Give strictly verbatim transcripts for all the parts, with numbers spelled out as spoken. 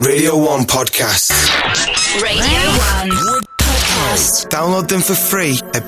Radio one podcasts. Radio one podcasts. Download them for free at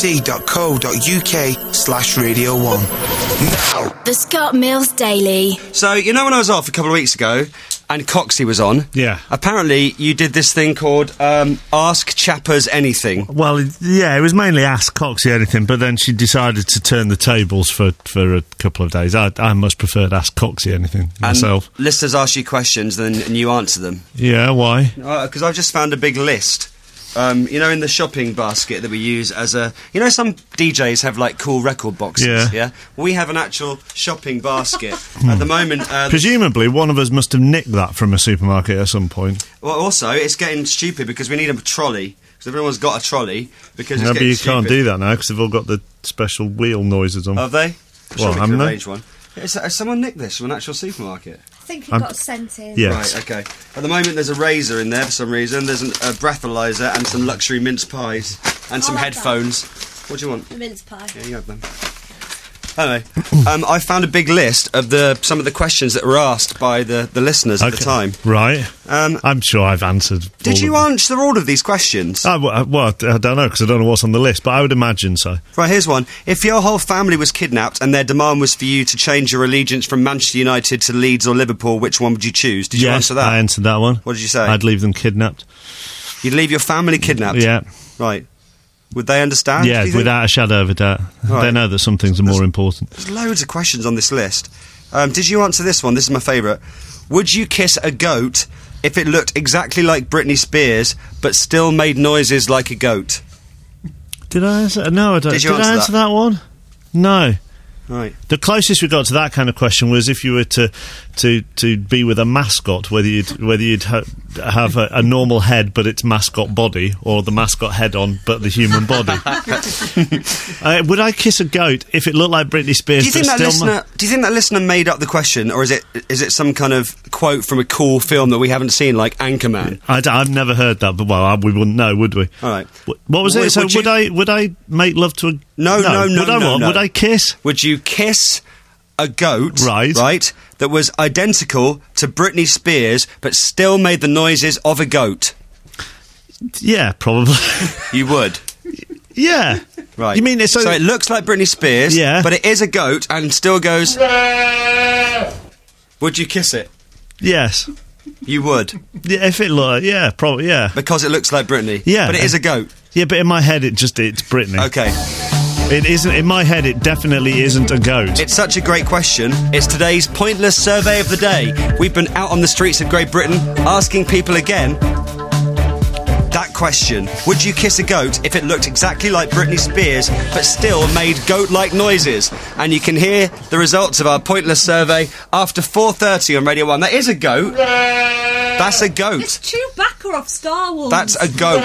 bbc.co.uk slash Radio one. Now. The Scott Mills Daily. So, you know when I was off a couple of weeks ago and Coxie was on? Yeah. Apparently you did this thing called um, Ask Chappers Anything. Well, it- yeah, it was mainly Ask Coxie Anything, but then she decided to turn the tables for, for a couple of days. I, I much preferred Ask Coxie Anything myself. And listeners ask you questions then, and you answer them. Yeah, why? Because I've just found a big list. Um, you know, in the shopping basket that we use as a... You know, some D Js have, like, cool record boxes, Yeah. yeah? We have an actual shopping basket. At the moment... Uh, Presumably, one of us must have nicked that from a supermarket at some point. well, also, it's getting stupid because we need a trolley. Because everyone's got a trolley. Because No, it's but you getting can't stupid. do that now because they've all got the special wheel noises on. Have they? I'm Well, sure we haven't can they? arrange one. Is, has someone nicked this from an actual supermarket? I think it I'm- got sent in. Yes. Right, okay. At the moment, there's a razor in there for some reason. There's an, a breathalyzer and some luxury mince pies and some I'll have headphones. What do you want? A mince pie. Yeah, you have them. Anyway, um, I found a big list of the some of the questions that were asked by the, the listeners at the time. Right. Um, I'm sure I've answered. did all you of them. answer all of these questions? I, well, well, I don't know because I don't know what's on the list, but I would imagine so. Right, here's one. If your whole family was kidnapped and their demand was for you to change your allegiance from Manchester United to Leeds or Liverpool, which one would you choose? Did you yes, answer that? I answered that one. What did you say? I'd leave them kidnapped. You'd leave your family kidnapped? Yeah. Right. Would they understand? Yeah, do you think? without a shadow of a doubt. Right. They know that some things are more important. There's loads of questions on this list. Um, did you answer this one? This is my favourite. Would you kiss a goat if it looked exactly like Britney Spears but still made noises like a goat? Did I answer? No, I don't. Did you I answer answer that? that one? No. Right. The closest we got to that kind of question was if you were to to, to be with a mascot, whether you'd whether you'd ha- have a, a normal head but its mascot body, or the mascot head on but the human body. uh, would I kiss a goat if it looked like Britney Spears? Do you think but that still ma- listener? Do you think that listener made up the question, or is it is it some kind of quote from a cool film that we haven't seen, like Anchorman? I d- I've never heard that, but well, I, we wouldn't know, would we? All right. Wh- What was Would- it? So would would, you- I would I make love to a No, no, no, Would I no, what? no. Would I kiss? Would you kiss a goat, Right. right, that was identical to Britney Spears but still made the noises of a goat? Yeah, probably. You would. Yeah. Right. You mean it's so? So it looks like Britney Spears, Yeah. but it is a goat and still goes... Would you kiss it? Yes. You would. Yeah, if it looked, yeah, probably, yeah. Because it looks like Britney. Yeah. But it is a goat. Yeah, but in my head, it just it's Britney. Okay. It isn't. In my head, it definitely isn't a goat. It's such a great question. It's today's pointless survey of the day. We've been out on the streets of Great Britain asking people again that question. Would you kiss a goat if it looked exactly like Britney Spears but still made goat-like noises? And you can hear the results of our pointless survey after four thirty on Radio one. That is a goat. That's a goat. It's Chewbacca off Star Wars. That's a goat.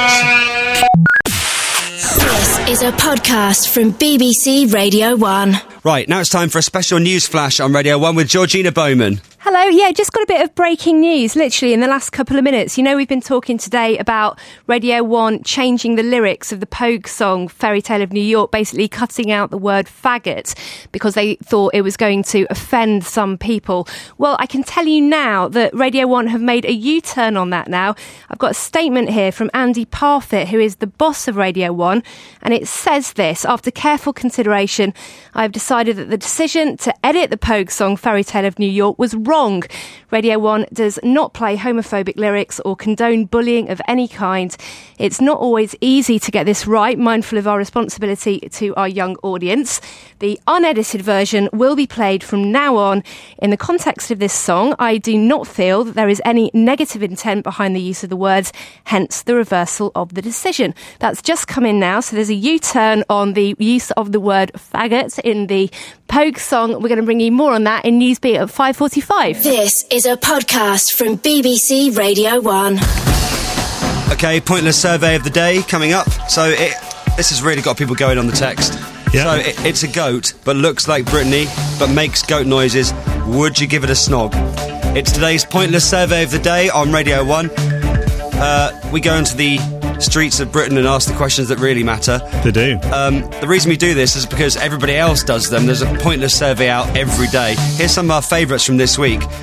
This is a podcast from B B C Radio one. Right, now it's time for a special news flash on Radio one with Georgina Bowman. Hello, yeah, just got a bit of breaking news, literally, in the last couple of minutes. You know, we've been talking today about Radio one changing the lyrics of the Pogue song, Fairy Tale of New York, basically cutting out the word faggot because they thought it was going to offend some people. Well, I can tell you now that Radio one have made a U-turn on that now. I've got a statement here from Andy Parfitt, who is the boss of Radio one, and it says this: after careful consideration, I've decided that the decision to edit the Pogue song, Fairy Tale of New York, was wrong. Radio one does not play homophobic lyrics or condone bullying of any kind. It's not always easy to get this right, mindful of our responsibility to our young audience. The unedited version will be played from now on. In the context of this song, I do not feel that there is any negative intent behind the use of the words, hence the reversal of the decision. That's just come in now, so there's a U-turn on the use of the word faggot in the Pogue song. We're going to bring you more on that in Newsbeat at five forty-five. This is a podcast from B B C Radio one. Okay, pointless survey of the day coming up. So it, this has really got people going on the text. Yeah. So it, it's a goat, but looks like Britney, but makes goat noises. Would you give it a snog? It's today's pointless survey of the day on Radio one. Uh, we go into the streets of Britain and ask the questions that really matter. They do. Um, the reason we do this is because everybody else does them. There's a pointless survey out every day. Here's some of our favourites from this week.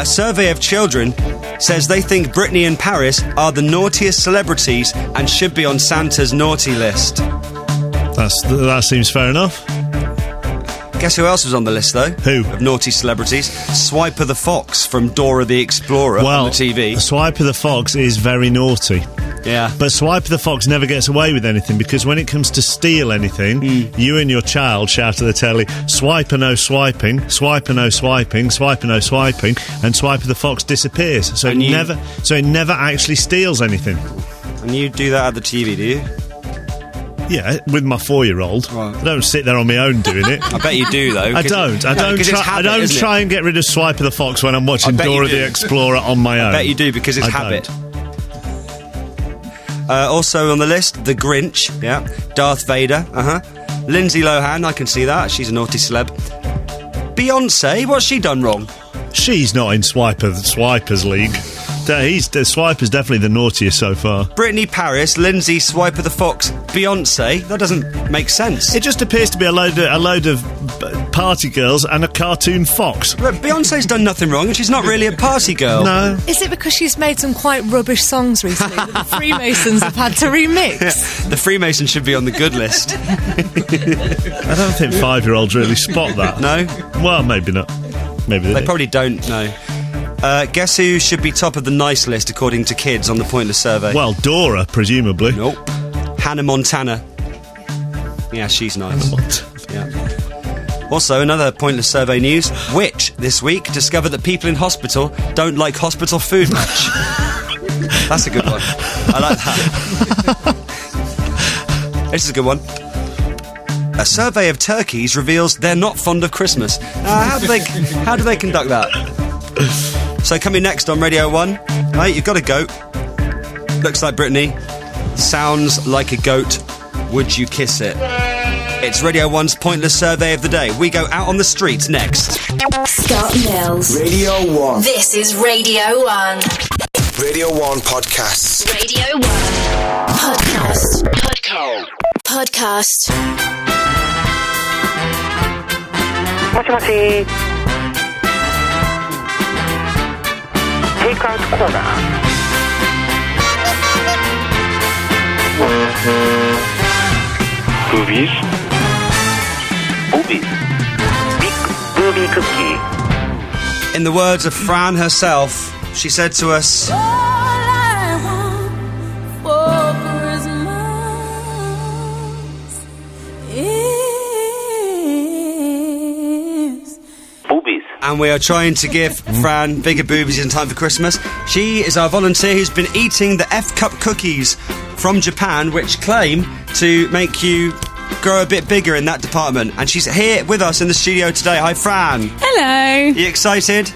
A survey of children says they think Britney and Paris are the naughtiest celebrities and should be on Santa's naughty list. That's that seems fair enough. Guess who else was on the list, though? Who? Of naughty celebrities? Swiper the Fox from Dora the Explorer Well, on the T V. Swiper the Fox is very naughty. Yeah. But Swiper the Fox never gets away with anything, because when it comes to steal anything, Mm. you and your child shout at the telly, Swiper no swiping, Swiper no swiping, Swiper no swiping, and Swiper the Fox disappears. So it And you- never so it never actually steals anything. And you do that at the T V, do you? Yeah, with my four-year-old. Right. I don't sit there on my own doing it. I bet you do, though. I 'cause- don't. I No, don't 'cause try. it's habit, I don't isn't it? try and get rid of Swiper the Fox when I'm watching bet you Dora do. the Explorer on my own. I bet you do, because it's I habit. don't. Uh, also on the list, The Grinch, yeah. Darth Vader, uh-huh. Lindsay Lohan, I can see that. She's a naughty celeb. Beyonce, what's she done wrong? She's not in Swiper Swiper's league. Uh, He's the Swiper's definitely the naughtiest so far. Britney Paris, Lindsay, Swiper the Fox, Beyonce. That doesn't make sense. It just appears to be a load of, a load of b- party girls and a cartoon fox. But Beyonce's done nothing wrong, and she's not really a party girl. No. Is it because she's made some quite rubbish songs recently that the Freemasons have had to remix? The Freemasons should be on the good list. I don't think five-year-olds really spot that. No? Well, maybe not. Maybe they, They do. probably don't know. Uh, guess who should be top of the nice list according to kids on the Pointless survey? Well, Dora, presumably. Nope. Hannah Montana. Yeah, she's nice. Yeah. Also, another Pointless survey news. Which, this week, discovered that people in hospital don't like hospital food much. That's a good one. I like that. This is a good one. A survey of turkeys reveals they're not fond of Christmas. Uh, how do they how do they conduct that? So coming next on Radio one, right, you've got a goat. Looks like Britney. Sounds like a goat. Would you kiss it? It's Radio one's Pointless Survey of the Day. We go out on the streets next. Scott Mills. Radio one. This is Radio one. Radio one podcasts. Radio one. Podcast. Podcast. Podcast. もしもしテイクアウトコーナーブービーズブービーズビッグブービークッキー In the words of Fran herself, she said to us, boobies. and we are trying to give Fran bigger boobies in time for Christmas. She is our volunteer who's been eating the F-Cup cookies from Japan, which claim to make you grow a bit bigger in that department. And she's here with us in the studio today. Hi, Fran. Hello. You excited?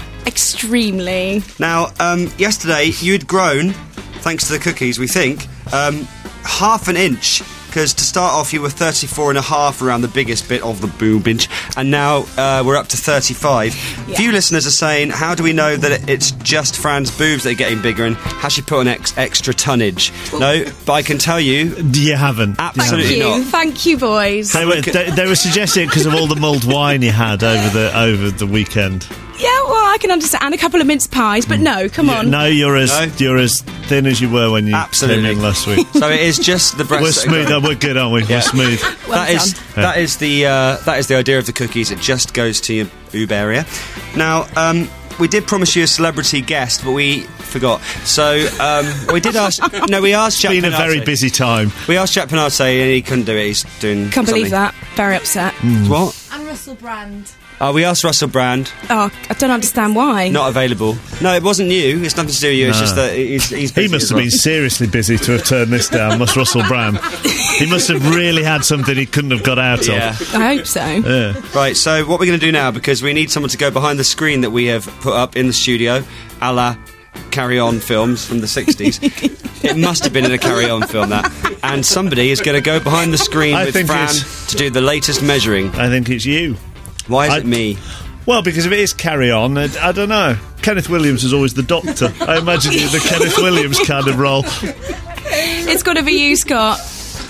Extremely. Now, um, yesterday you had grown, thanks to the cookies, we think, um, half an inch. Because to start off, you were thirty-four and a half around the biggest bit of the boob inch, and now uh, we're up to thirty-five. Yeah. Few listeners are saying, how do we know that it- it's just Fran's boobs that are getting bigger, and has she put on ex- extra tonnage? No, but I can tell you, You haven't. absolutely Thank you. not. Thank you, boys. They were, they, they were suggesting it because of all the mulled wine you had over the over the weekend. Yeah, well, I can understand. And a couple of mince pies, but no, come on. No, you're as No. you're as thin as you were when you Absolutely. came in last week. So it is just the breasts. We're that are smooth. growing. Oh, we're good, aren't we? Yeah. We're smooth. Well that is done. that is the uh, that is the idea of the cookies. It just goes to your boob area. Now, um, we did promise you a celebrity guest, but we forgot. So um, we did ask. No, we asked. Jack Been a very Panarte. busy time. We asked Jack Panarte, and he couldn't do it. He's doing. Can't believe something. that. Very upset. What? And Russell Brand. Uh, we asked Russell Brand. Oh, I don't understand why. Not available. No, it wasn't you. It's nothing to do with you. It's No. just that he's, he's busy He must as have well. been seriously busy to have turned this down, must Russell Brand. He must have really had something he couldn't have got out Yeah. of. I hope so. Yeah. Right, so what we're going to do now, because we need someone to go behind the screen that we have put up in the studio, a la Carry On films from the sixties. It must have been in a Carry On film, that. And somebody is going to go behind the screen I with think Fran it's- to do the latest measuring. I think it's you. Why is I- it me? Well, because if it is Carry On, I, I don't know. Kenneth Williams is always the doctor. I imagine you the Kenneth Williams kind of role. It's got to be you, Scott,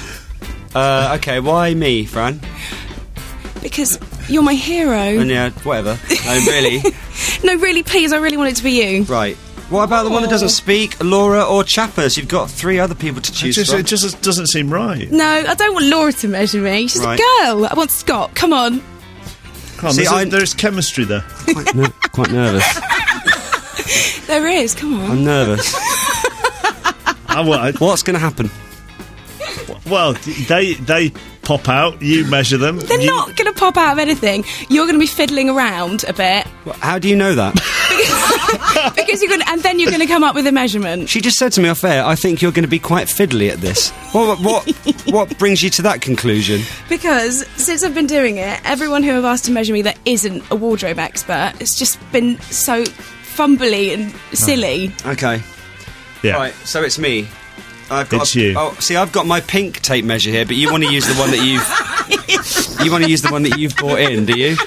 Uh, okay, why me, Fran? because you're my hero. And yeah, whatever. No, really. No, really, please, I really want it to be you. Right. What about the one that doesn't speak, Laura or Chappers? You've got three other people to It choose just, from. it just doesn't seem right. No, I don't want Laura to measure me. She's Right. a girl. I want Scott. Come on. Come on, See, there's, a- I- there's chemistry there. quite, ner- quite nervous. There is. Come on. I'm nervous. I, well, I- What's going to happen? well, they they pop out. You measure them. They're you- not going to pop out of anything. You're going to be fiddling around a bit Well, how do you know that? because you're going, to, and then you're going to come up with a measurement. She just said to me off air, I think you're going to be quite fiddly at this. What, what, what brings you to that conclusion? Because since I've been doing it, everyone who I've asked to measure me that isn't a wardrobe expert, it's just been so fumbly and silly. Okay. Yeah. Right, so it's me. I've got It's a- you. Oh, see, I've got my pink tape measure here, but you want to use the one that you've... you want to use the one that you've brought in, do you?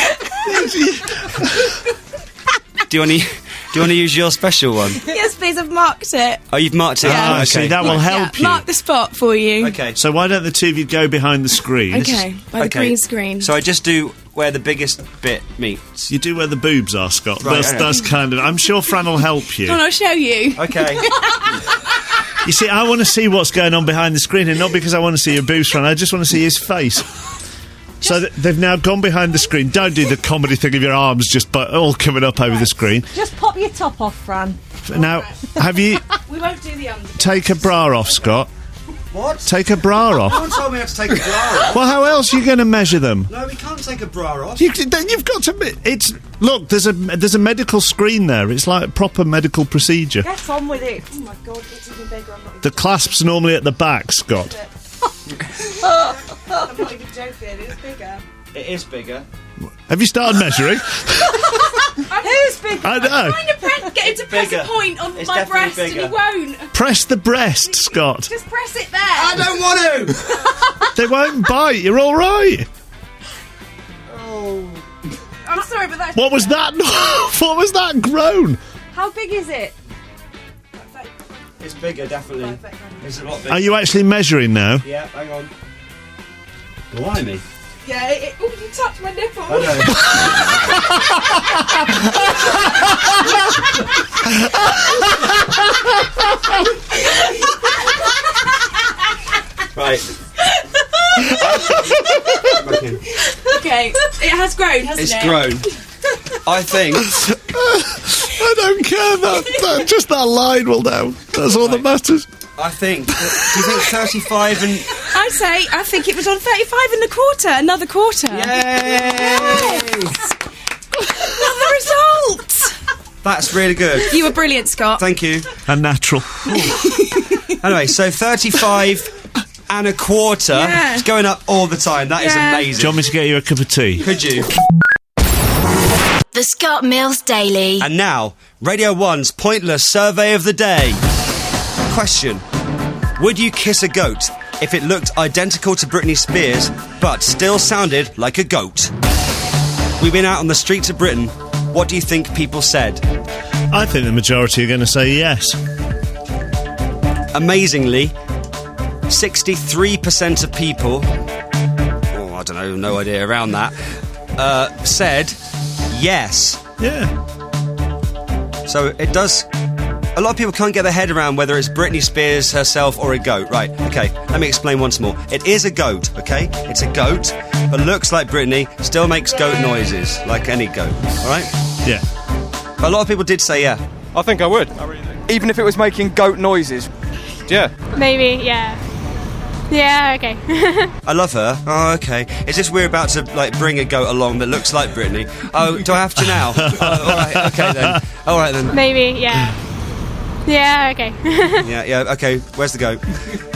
do you want to... Do you want to use your special one? Yes, please, I've marked it. Oh, you've marked it. Yeah. Oh, Ah, okay. see, that will Yeah, help you. mark the spot for you. Okay. So why don't the two of you go behind the screen? Okay, by the Okay. green screen. So I just do where the biggest bit meets. You do where the boobs are, Scott. Right, that's, okay. that's kind of. I'm sure Fran will help you. Come on, I'll show you. Okay. You see, I want to see what's going on behind the screen, and not because I want to see your boobs, Fran. I just want to see his face. So th- they've now gone behind the screen. Don't do the comedy thing of your arms just bu- all coming up over the screen. Just pop your top off, Fran. Now, have you We won't do the under. take a bra off, Scott? What? Take a bra No off. one told me how to take a bra off. Well, how else are you going to measure them? No, we can't take a bra off. You, then you've got to. me- It's look. There's a there's a medical screen there. It's like a proper medical procedure. Get on with it. Oh my god, it's even bigger. I'm not The clasp's normally at the back, Scott. I'm not even joking. It's bigger. It is bigger. Have you started measuring? Who's bigger? I know. I'm trying to press, get him to press Bigger. a point on It's my definitely breast bigger. and he won't. Press the breast, Scott. Just press it there. I don't want to! They won't bite. You're all right. I'm sorry, but that's What was that? What was that groan? How big is it? It's bigger, definitely. It's a lot bigger. Are you actually measuring now? Yeah, hang on. Blimey. Yeah, it, it, oh, you touched my nipple. Right. Okay, it has grown, hasn't It's it? grown. I think. I don't care. That, that just that line will now. That's all that matters. I think. Do you think thirty-five and. I say, I think it was on thirty-five and a quarter. Another quarter. Yay! Another result. That's really good. You were brilliant, Scott. Thank you. And natural. Anyway, so thirty-five and a quarter. Yeah. It's going up all the time. That is Yeah. Do amazing. you want me to get you a cup of tea? Could you? The Scott Mills Daily. And now, Radio one's pointless survey of the day. Question. Would you kiss a goat if it looked identical to Britney Spears, but still sounded like a goat? We've been out on the streets of Britain. What do you think people said? I think the majority are going to say yes. Amazingly, sixty-three percent of people, oh, I don't know, no idea around that, uh, said yes. Yeah. So it does. A lot of people can't get their head around whether it's Britney Spears herself or a goat. Right, okay, let me explain once more. It is a goat, okay? It's a goat, but looks like Britney, still makes goat noises, like any goat, alright? Yeah. But a lot of people did say yeah. I think I would. Even if it was making goat noises. Yeah. Maybe, yeah. Yeah, okay. I love her. Oh, okay. Is this we're about to, like, bring a goat along that looks like Britney? Oh, do I have to now? Oh, alright, okay then. Alright then. Maybe, yeah. Yeah, okay. Yeah, yeah, okay. Where's the goat?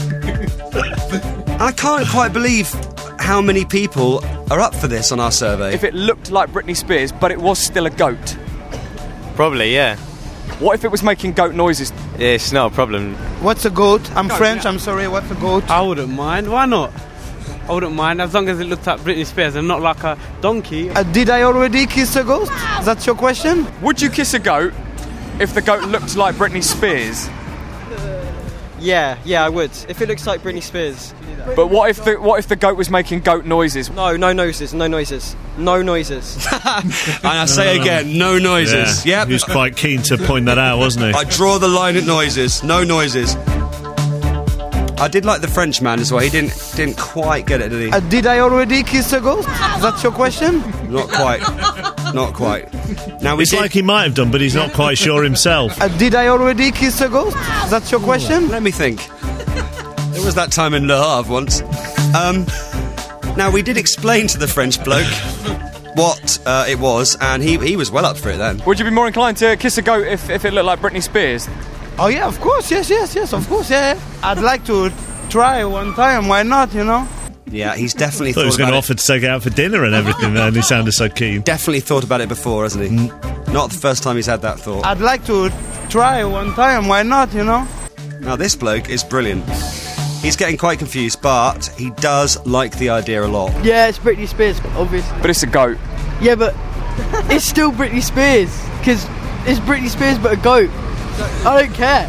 I can't quite believe how many people are up for this on our survey. If it looked like Britney Spears, but it was still a goat. Probably, yeah. What if it was making goat noises? Yeah, it's not a problem. What's a goat? I'm French, I'm sorry, what's a goat? I wouldn't mind, why not? I wouldn't mind, as long as it looked like Britney Spears and not like a donkey. Uh, did I already kiss a goat? That's your question? Would you kiss a goat if the goat looked like Britney Spears? Yeah, yeah, I would. If it looks like Britney Spears. But what if the what if the goat was making goat noises? No, no noises, no noises, no noises. And I say again, no noises. Yeah. Yep. He was quite keen to point that out, wasn't he? I draw the line at noises. No noises. I did like the French man as well. He didn't didn't quite get it, did he? Uh, did I already kiss a ghost? That's your question? Not quite. Not quite. Now we It's did- like he might have done, but he's not quite sure himself. Uh, did I already kiss a ghost? That's your question? Let me think. There was that time in Le Havre once. Um, now, we did explain to the French bloke what uh, it was, and he he was well up for it then. Would you be more inclined to kiss a goat if, if it looked like Britney Spears? Oh yeah, of course, yes, yes, yes, of course, yeah. yeah. I'd like to try one time, why not, you know? Yeah, he's definitely I thought thought he was going to about offer to take it out for dinner and everything, and he sounded so keen. it. Definitely thought about it before, hasn't he? Mm. Not the first time he's had that thought. I'd like to try one time, why not, you know? Now, this bloke is brilliant. He's getting quite confused, but he does like the idea a lot. Yeah, it's Britney Spears, obviously. But it's a goat. Yeah, but it's still Britney Spears, because it's Britney Spears but a goat. I don't care.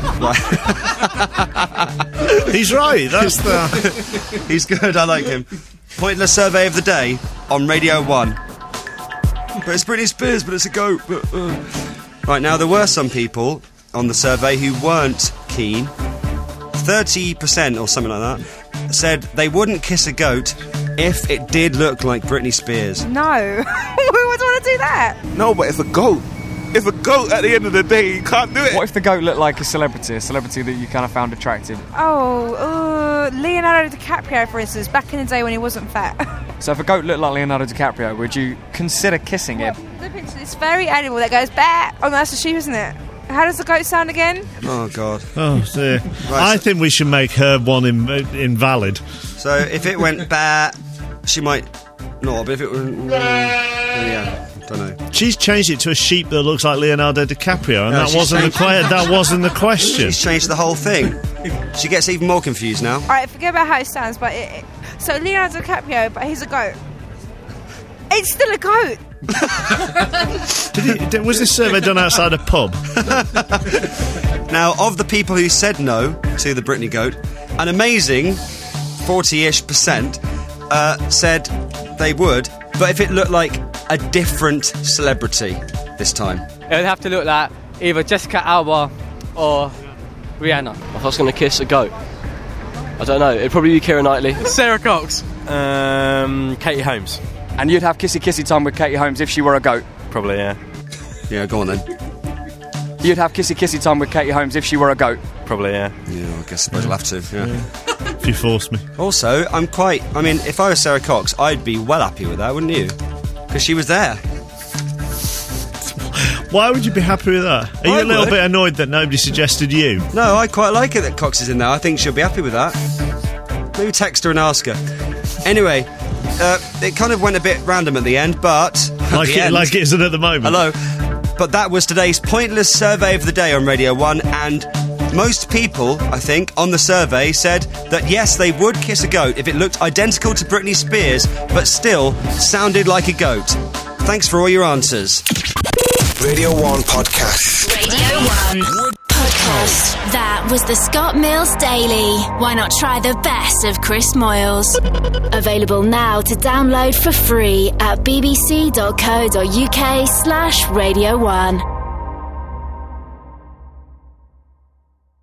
He's right, that's the... He's good, I like him. Pointless survey of the day on Radio one. But it's Britney Spears, but it's a goat. But, uh. Right, now there were some people on the survey who weren't keen. thirty percent or something like that said they wouldn't kiss a goat if it did look like Britney Spears. No. Who would want to do that? No, but it's a goat. It's a goat at the end of the day. You can't do it. What if the goat looked like a celebrity, a celebrity that you kind of found attractive? Oh, uh, Leonardo DiCaprio, for instance, back in the day when he wasn't fat. So if a goat looked like Leonardo DiCaprio, would you consider kissing him? The picture, this furry animal that goes bah. Oh, no, that's a sheep, isn't it? How does the goat sound again? Oh, God. Oh, dear. Right, I think we should make her one in, invalid. So if it went bah, she might not, but if it went... Mm, yeah, I don't know. She's changed it to a sheep that looks like Leonardo DiCaprio, and No, that she's wasn't the changed- que- that wasn't the question. She's changed the whole thing. She gets even more confused now. All right, forget about how it sounds, but it, it, so Leonardo DiCaprio, but he's a goat. It's still a goat. Did he, did, was this survey done outside a pub? Now, of the people who said no to the Britney goat, an amazing forty-ish percent uh, said they would, but if it looked like a different celebrity this time. It would have to look like either Jessica Alba or Rihanna. If I was going to kiss a goat, I don't know. It'd probably be Keira Knightley. Sarah Cox. Um, Katie Holmes. And you'd have kissy kissy time with Katie Holmes if she were a goat? Probably, yeah. Yeah, go on then. You'd have kissy kissy time with Katie Holmes if she were a goat? Probably, yeah. Yeah, I guess I suppose I'll have to, yeah. yeah. If you force me. Also, I'm quite... I mean, if I was Sarah Cox, I'd be well happy with that, wouldn't you? Because she was there. Why would you be happy with that? Are you I a little would. bit annoyed that nobody suggested you? No, I quite like it that Cox is in there. I think she'll be happy with that. Maybe text her and ask her. Anyway, uh, it kind of went a bit random at the end, but... at Like the it, end- like it isn't at the moment. Hello. But that was today's Pointless Survey of the Day on Radio one, and most people, I think, on the survey said that yes, they would kiss a goat if it looked identical to Britney Spears, but still sounded like a goat. Thanks for all your answers. Radio one Podcast. Radio one Podcast. That was the Scott Mills Daily. Why not try the best of Chris Moyles? Available now to download for free at bbc.co.uk slash Radio one.